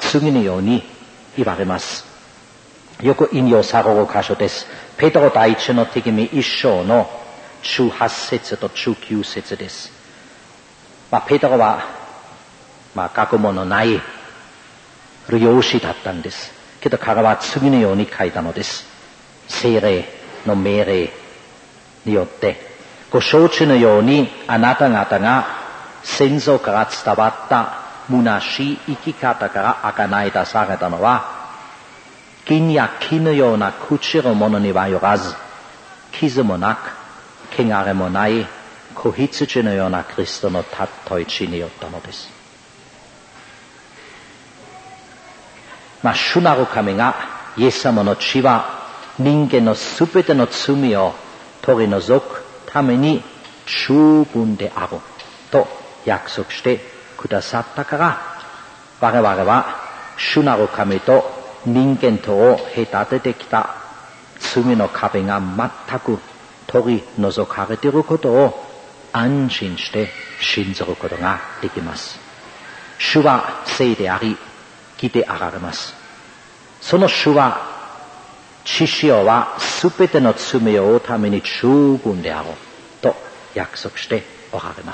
次のように言われます。よく引用される箇所です。ペテロ第一の手紙1章の18節と19節です。ペテロは、学問のない漁師だったんです。けど彼は次のように書いたのです。聖霊の命令によって、ご承知のようにあなた方が先祖から伝わった虚しい生き方から贖い出されたのは、銀や木のような朽ちるものにはよらず、傷もなく、汚れもない子羊のようなキリストの尊い血によったのです。主なる神がイエス様の血は人間のすべての罪を取り除くために十分であると約束してくださったから、我々は主なる神と人間とを隔ててきた罪の壁が全く取り除かれていることを安心して信じることができます。主は聖であり、義であられます。その主は、血潮はすべての罪を負うために十分であろうと約束しておられます。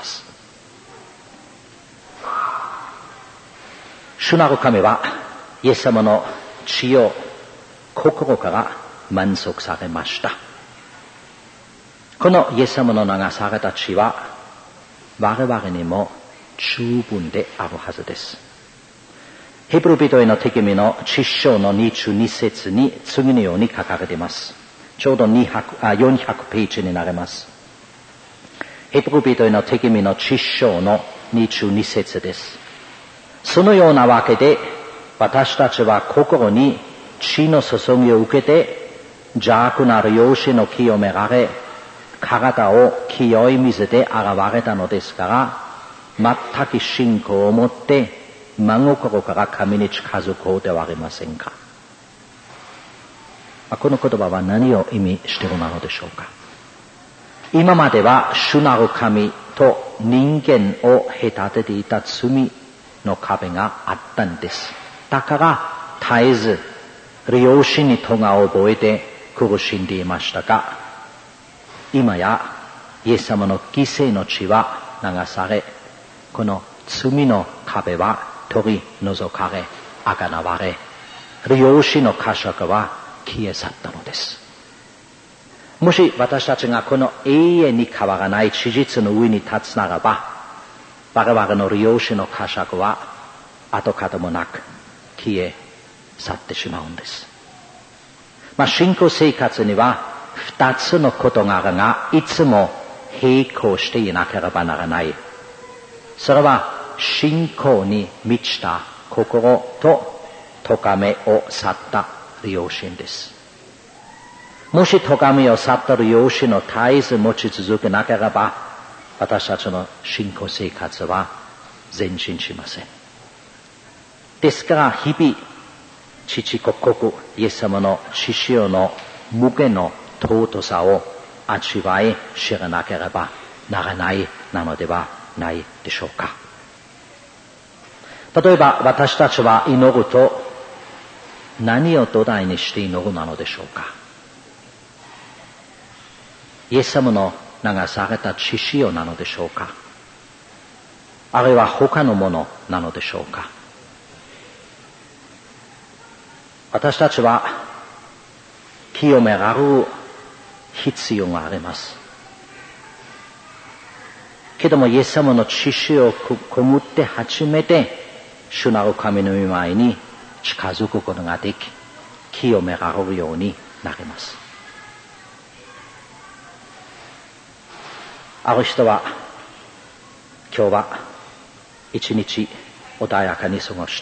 主なる神はイエス様の血を心から満足されました。このイエス様の流された血は我々にも十分であるはずです。ヘブル人への手紙の10章の22節に次のように書かれています。ちょうど400ページになります。ヘブル人への手紙の10章の22節です。そのようなわけで私たちは心に血の注ぎを受けて邪悪なる養子の清められ、体を清い水で洗われたのですから、全く信仰を持って真心から神に近づこうではありませんか。この言葉は何を意味しているのでしょうか。今までは主なる神と人間を隔てていた罪の壁があったんです。だから絶えず良心に咎を覚えて苦しんでいましたが、今やイエス様の犠牲の血は流され、この罪の壁は取り除かれ、あがなわれ、良心の呵責は消え去ったのです。もし私たちがこの永遠に変わらない事実の上に立つならば、我々の良心の呵責は跡形もなく消え去ってしまうんです。信仰生活には二つの事柄がいつも並行していなければならない。それは信仰に満ちた心と咎めを去った良心です。もし咎めを去った良心を絶えず持ち続けなければ、私たちの信仰生活は前進しません。ですから日々、父国国イエス様の血潮の無限の尊さを味わい知らなければならないなのではないでしょうか。例えば私たちは祈ると何を土台にして祈るなのでしょうか。イエス様の流された血潮なのでしょうか。あるいは他のものなのでしょうか。私たちは清められる必要があります。けどもイエス様の血潮をこむって初めて主なる神の御前に近づくことができ、清められるようになります。ある人は今日は一日穏やかに過ごした。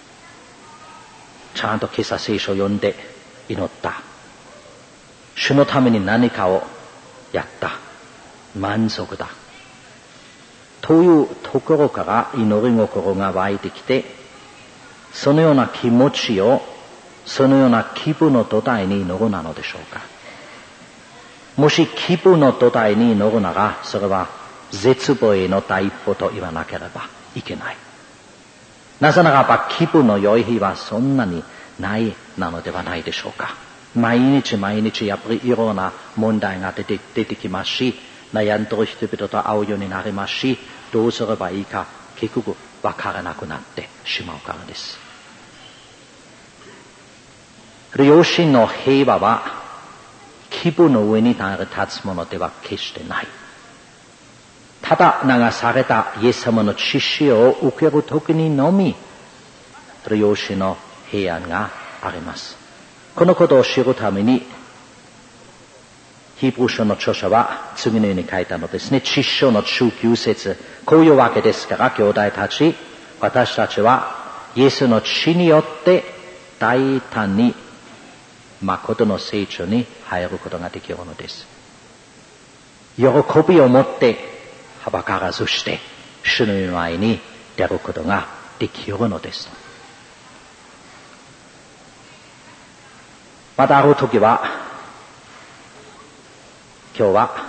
ちゃんと今朝聖書を読んで祈った。主のために何かをやった。満足だ。というところから祈り心が湧いてきて、そのような気持ちを、そのような気分の土台に祈るなのでしょうか。もし気分の土台に祈るなら、それは絶望への第一歩と言わなければいけない。 なぜならば気分の良い日はそんなにないなのではないでしょうか。毎日毎日やっぱりいろんな問題が出てきますし、悩んでる人々と会うようになりますし、どうすればいいか結局わからなくなってしまうからです。良心の平和は気分の上に立つものでは決してない。ただ流されたイエス様の血潮を受けるときにのみ良心の平安があります。このことを知るためにヒブル書の著者は次のように書いたのですね。血潮の19節、こういうわけですから兄弟たち、私たちはイエスの血によって大胆に誠の聖所に入ることができるのです。喜びを持ってはばからずして主の前に出ることができるのです。またある時は、今日は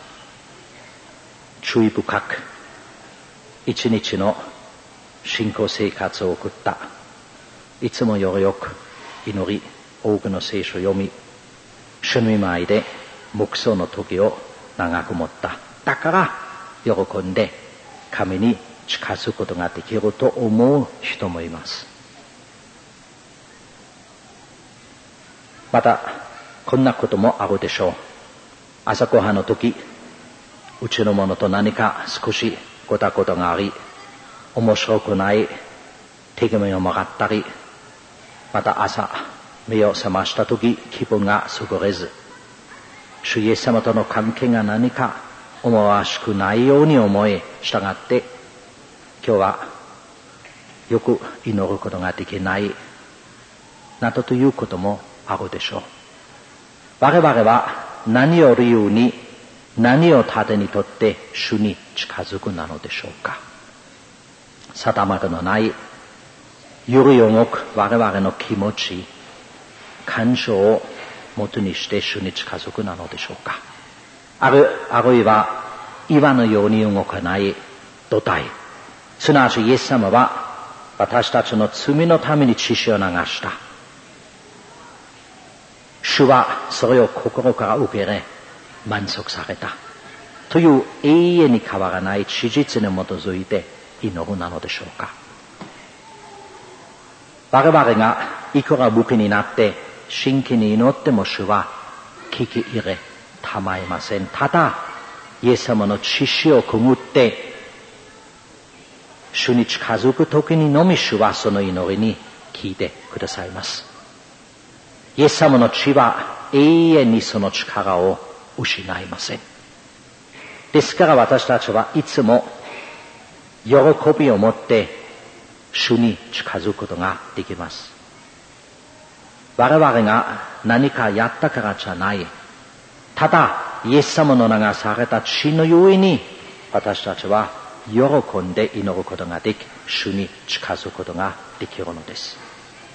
注意深く一日の信仰生活を送った。いつもよりよく祈り、多くの聖書を読み、主の前で黙想の時を長く持った。だから喜んで神に近づくことができると思う人もいます。またこんなこともあるでしょう。朝ごはんの時、うちの者と何か少しごたごたがあり、面白くない手紙をもらったり、また朝目を覚ました時気分が優れず、主イエス様との関係が何か思わしくないように思い、従って今日はよく祈ることができないなどということもあるでしょう。我々は何を理由に、何を盾にとって主に近づくなのでしょうか。定まりのない揺れ動く我々の気持ち、感情を元にして主に近づくなのでしょうか。あるいは岩のように動かない土台、すなわちイエス様は私たちの罪のために血潮を流した。主はそれを心から受け入れ満足されたという永遠に変わらない事実に基づいて祈るなのでしょうか。我々がいくら武器になって真剣に祈っても主は聞き入れたまいません。ただイエス様の血潮をくぐって主に近づく時にのみ主はその祈りに聞いてくださいます。イエス様の血は永遠にその力を失いません。ですから私たちはいつも喜びを持って主に近づくことができます。我々が何かやったからじゃない。ただイエス様の流された血のゆえに私たちは喜んで祈ることができ、主に近づくことができるのです。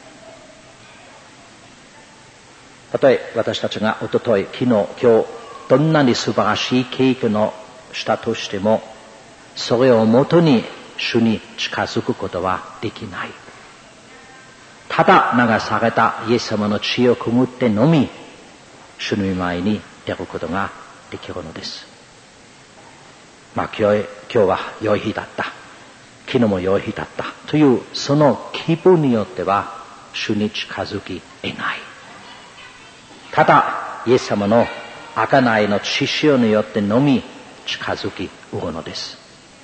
たとえ私たちがおととい、昨日、今日、どんなに素晴らしい経験をしたとしても、それをもとに主に近づくことはできない。ただ流されたイエス様の血をくぐってのみ、主の前に出ることができるのです。今日は良い日だった。昨日も良い日だった。というその気分によっては主に近づき得ない。ただイエス様の贖いの血潮によってのみ近づきうるのです。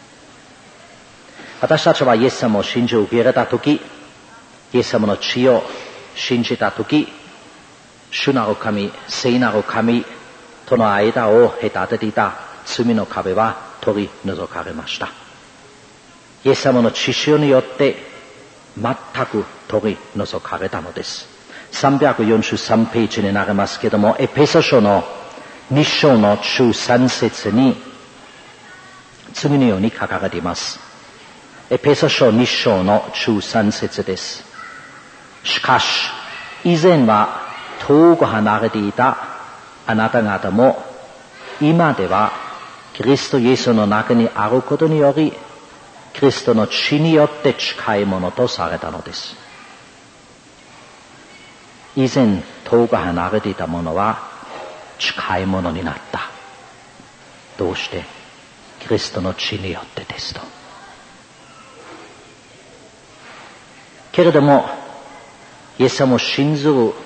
私たちはイエス様を信じ受け入れたとき、イエス様の血を信じたとき、主なる神、聖なる神との間を隔てていた罪の壁は取り除かれました。イエス様の血潮によって全く取り除かれたのです。343ページになりますけれども、エペソ書の2章の13節に次のように書かれています。エペソ書2章の13節です。しかし以前は遠く離れていたあなた方も今ではキリストイエスの中にあることによりキリストの血によって近いものとされたのです。以前遠く離れていたものは近いものになった。どうして？キリストの血によってですと。けれども、イエス様を信ずる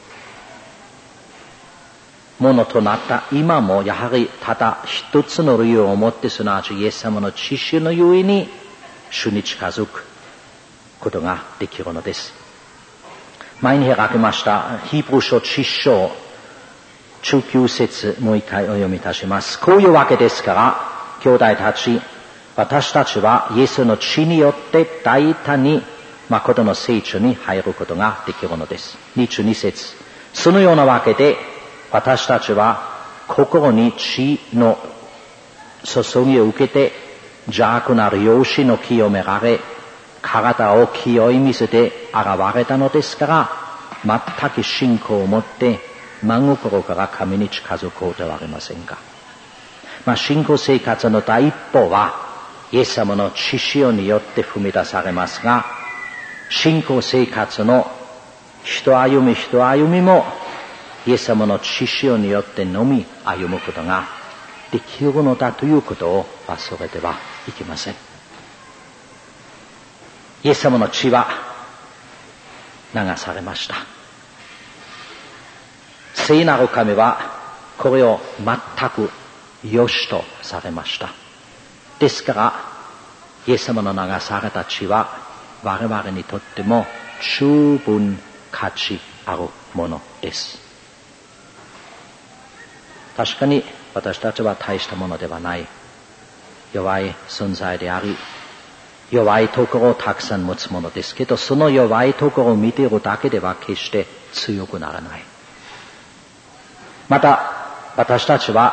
ものとなった今も、やはりただ一つの理由を持って、すなわちイエス様の血潮のゆえに主に近づくことができるのです。前に開きましたヒブル書10章19節、もう一回お読みいたします。こういうわけですから、兄弟たち、私たちはイエスの血によって大胆に誠の聖地に入ることができるのです。22節、そのようなわけで私たちは心に血の注ぎを受けて邪悪なる容姿の清められ、体を清い水で洗われたのですから、全く信仰を持って真心から神に近づこうではありませんか。信仰生活の第一歩はイエス様の血潮によって踏み出されますが、信仰生活の一歩み一歩みもイエス様の血潮によってのみ歩むことができるのだということを忘れてはいけません。イエス様の血は流されました。聖なる神はこれを全く良しとされました。ですからイエス様の流された血は我々にとっても十分価値あるものです。確かに私たちは大したものではない、弱い存在であり、弱いところをたくさん持つものですけど、その弱いところを見ているだけでは決して強くならない。また私たち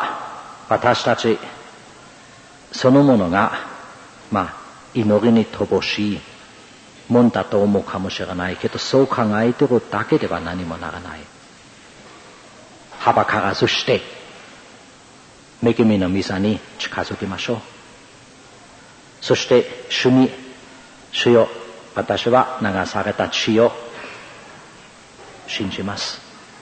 そのものが祈りに乏しいもんだと思うかもしれないけど、そう考えているだけでは何もならない。はばからずして恵みの御座に近づきましょう。そして主に、主よ、私は流された血を信じます。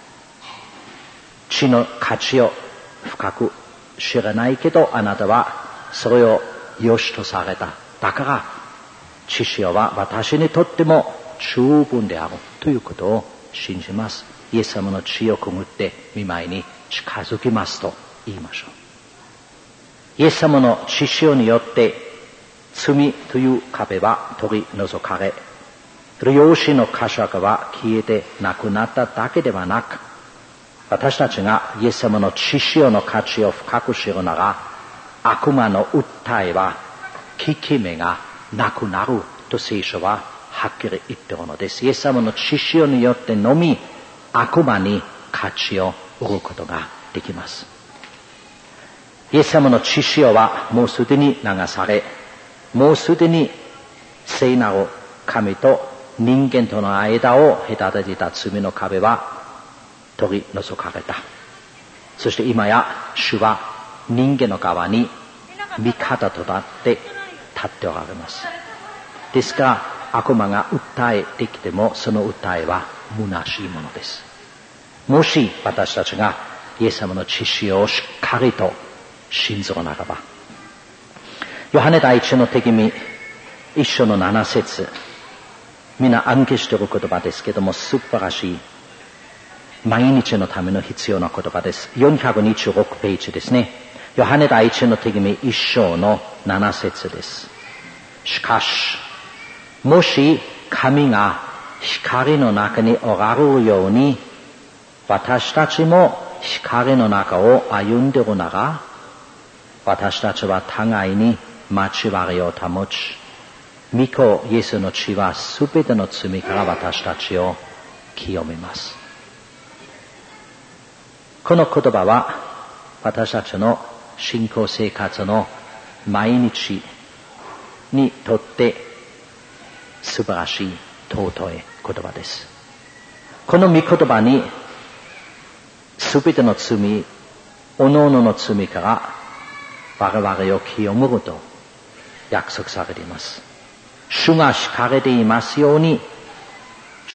血の価値を深く知らないけど、あなたはそれを良しとされた。だから血潮は私にとっても十分であるということを信じます。イエス様の血をくぐって御前に近づきますと言いましょう。イエス様の血潮によって罪という壁は取り除かれ、良心の呵責は消えてなくなっただけではなく、私たちがイエス様の血潮の価値を深く知るなら、悪魔の訴えは効き目がなくなると聖書ははっきり言っているのです。イエス様の血潮によってのみ悪魔に価値を売ることができます。イエス様の血潮はもうすでに流され、もうすでに聖なる神と人間との間を隔てていた罪の壁は取り除かれた。そして今や主は人間の側に味方となって立っておられます。ですから悪魔が訴えてきても、その訴えは虚しいものです。もし私たちがイエス様の血潮をしっかりと信ずるならば、ヨハネ第一の手紙1章の7節、みんな暗記している言葉ですけども、素晴らしい毎日のための必要な言葉です。426ページですね。ヨハネ第一の手紙1章の7節です。しかしもし神が光の中におられるように、私たちも光の中を歩んでいるなら、私たちは互いに交わりを保ち、御子イエスの血はすべての罪から私たちを清めます。この言葉は私たちの信仰生活の毎日にとって素晴らしい尊い言葉です。この御言葉にすべての罪、おのおのの罪から我々を清むると約束されています。主が敷かれていますように